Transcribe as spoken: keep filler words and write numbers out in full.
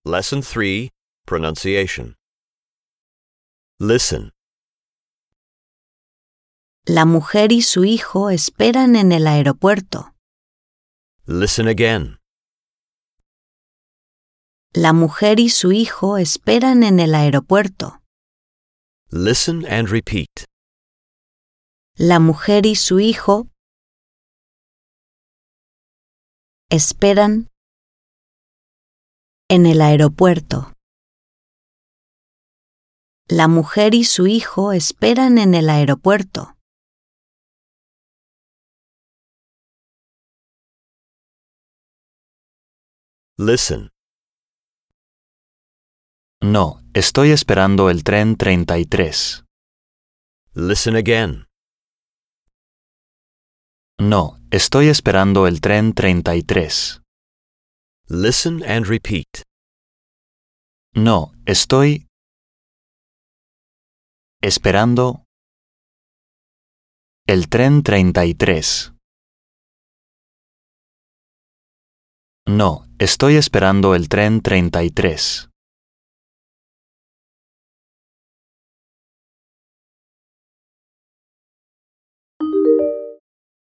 Lesson three, Pronunciation. Listen. La mujer y su hijo esperan en el aeropuerto. Listen again. La mujer y su hijo esperan en el aeropuerto. Listen and repeat. La mujer y su hijo esperan en el aeropuerto. La mujer y su hijo esperan en el aeropuerto. Listen. No, estoy esperando el tren treinta y tres. Listen again. No, estoy esperando el tren treinta y tres. Listen and repeat. No, estoy esperando el tren treinta y tres. No, estoy esperando el tren treinta y tres.